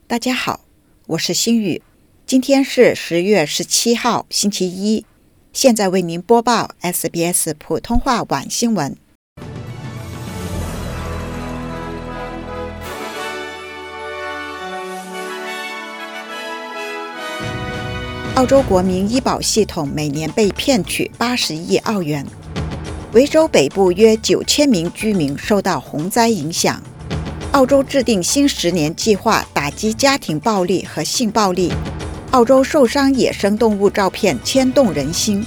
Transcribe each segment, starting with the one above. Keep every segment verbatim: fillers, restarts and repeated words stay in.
大家好，我是星宇，今天是十月十七号，星期一。现在为您播报 S B S 普通话晚新闻。澳洲国民医保系统每年被骗取八十亿澳元。维州北部约九千名居民受到洪灾影响。澳洲制定新十年计划，打击家庭暴力和性暴力。澳洲受伤野生动物照片牵动人心。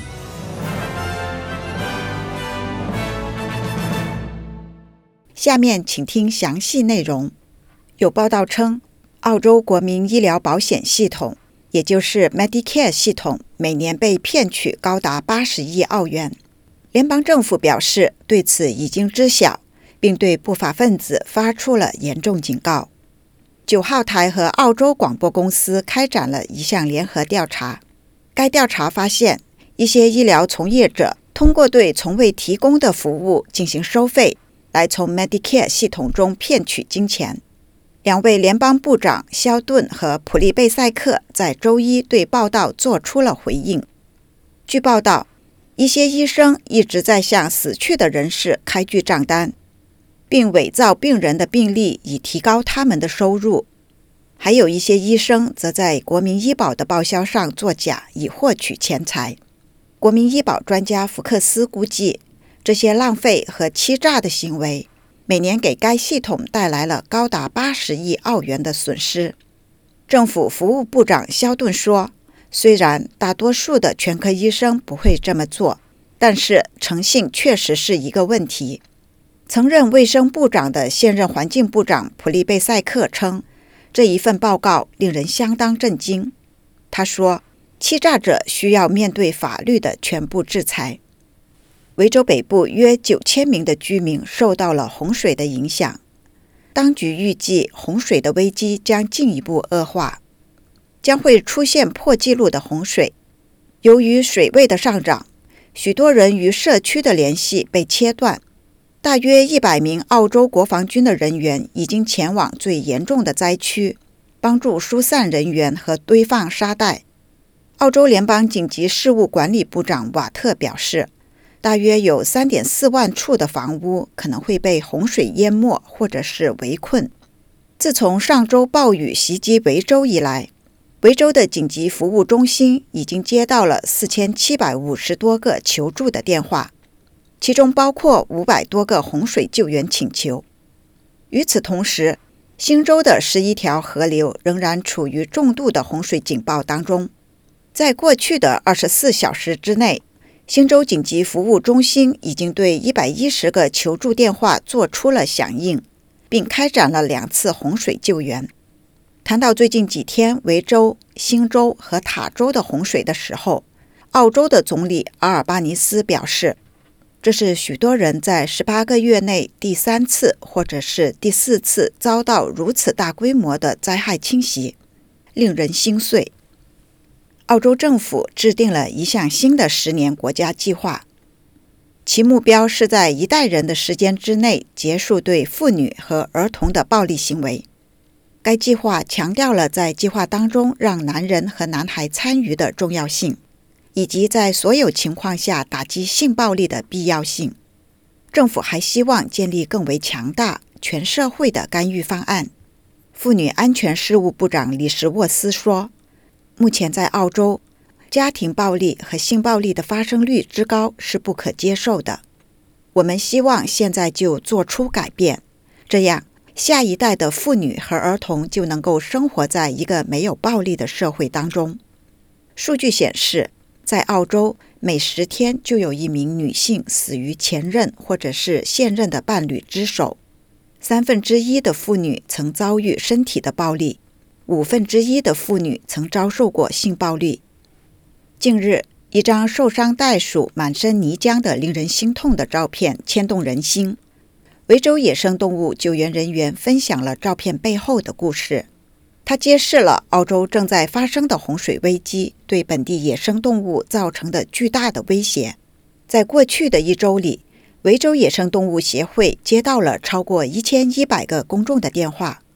下面请听详细内容。有报道称，澳洲国民医疗保险系统，也就是 Medicare 系统，每年被骗取高达八十亿澳元。联邦政府表示对此已经知晓，并对不法分子发出了严重警告。九号台和澳洲广播公司开展了一项联合调查。该调查发现，一些医疗从业者通过对从未提供的服务进行收费，来从 Medicare 系统中骗取金钱。两位联邦部长肖顿和普利贝塞克在周一对报道做出了回应。据报道，一些医生一直在向死去的人士开具账单，并伪造病人的病历以提高他们的收入。还有一些医生则在国民医保的报销上作假，以获取钱财。国民医保专家福克斯估计，这些浪费和欺诈的行为每年给该系统带来了高达八十亿澳元的损失。政府服务部长肖顿说，虽然大多数的全科医生不会这么做，但是诚信确实是一个问题。曾任卫生部长的现任环境部长普利贝塞克称，这一份报告令人相当震惊。他说，欺诈者需要面对法律的全部制裁。维州北部约九千名的居民受到了洪水的影响，当局预计洪水的危机将进一步恶化，将会出现破纪录的洪水。由于水位的上涨，许多人与社区的联系被切断。大约一百名澳洲国防军的人员已经前往最严重的灾区，帮助疏散人员和堆放沙袋。澳洲联邦紧急事务管理部长瓦特表示，大约有 三点四万处的房屋可能会被洪水淹没或者是围困。自从上周暴雨袭击维州以来，维州的紧急服务中心已经接到了四千七百五十多个求助的电话，其中包括五百多个洪水救援请求。与此同时，新州的十一条河流仍然处于重度的洪水警报当中。在过去的二十四小时之内，新州紧急服务中心已经对一百一十个求助电话做出了响应，并开展了两次洪水救援。谈到最近几天维州、新州和塔州的洪水的时候，澳洲的总理阿尔巴尼斯表示，这是许多人在十八个月内第三次或者是第四次遭到如此大规模的灾害侵袭，令人心碎。澳洲政府制定了一项新的十年国家计划，其目标是在一代人的时间之内结束对妇女和儿童的暴力行为。该计划强调了在计划当中让男人和男孩参与的重要性，以及在所有情况下打击性暴力的必要性。政府还希望建立更为强大、全社会的干预方案。妇女安全事务部长李什沃斯说，目前在澳洲，家庭暴力和性暴力的发生率之高是不可接受的。我们希望现在就做出改变，这样下一代的妇女和儿童就能够生活在一个没有暴力的社会当中。数据显示，在澳洲，每十天就有一名女性死于前任或者是现任的伴侣之手。三分之一的妇女曾遭遇身体的暴力，五分之一的妇女曾遭受过性暴力。近日，一张受伤袋鼠满身泥浆的令人心痛的照片牵动人心。维州野生动物救援人员分享了照片背后的故事。它揭示了澳洲正在发生的洪水危机对本地野生动物造成的巨大的威胁。在过去的一周里，维州野生动物协会接到了超过一千一百个公众的电话。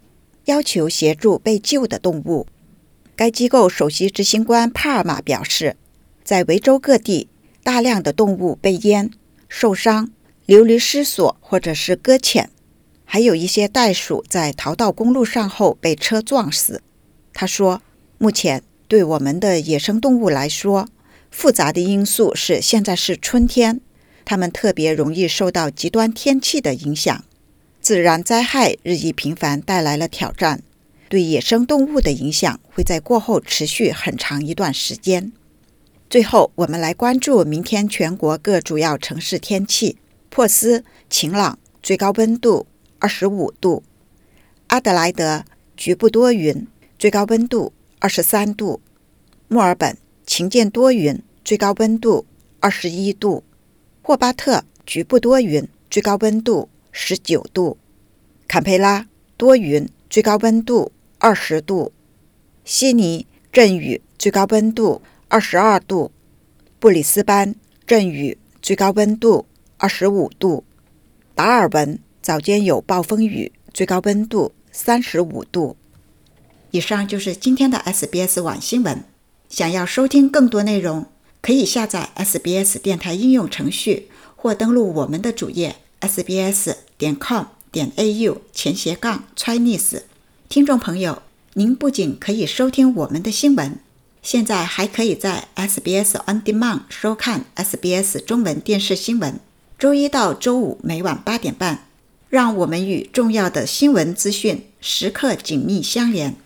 要求协助被救的动物。该机构首席执行官帕尔马表示，在维州各地，大量的动物被淹、受伤、流离失所或者是搁浅，还有一些袋鼠在逃到公路上后被车撞死。他说，目前对我们的野生动物来说，复杂的因素是现在是春天，它们特别容易受到极端天气的影响。自然灾害日益频繁带来了挑战，对野生动物的影响会在过后持续很长一段时间。最后，我们来关注明天全国各主要城市天气。珀斯晴朗，最高温度二十五度；阿德莱德局部多云，最高温度二十三度；墨尔本晴间多云，最高温度二十一度；霍巴特局部多云，最高温度十九度；坎培拉多云，最高温度二十度；悉尼阵雨，最高温度二十二度；布里斯班阵雨，最高温度二十五度；达尔文早间有暴风雨，最高温度三十五度。以上就是今天的 S B S 晚新闻。想要收听更多内容，可以下载 S B S 电台应用程序，或登录我们的主页 s b s 点 com 点 a u 前斜杠 Chinese。听众朋友，您不仅可以收听我们的新闻，现在还可以在 S B S On Demand 收看 S B S 中文电视新闻，周一到周五每晚八点半，让我们与重要的新闻资讯时刻紧密相连。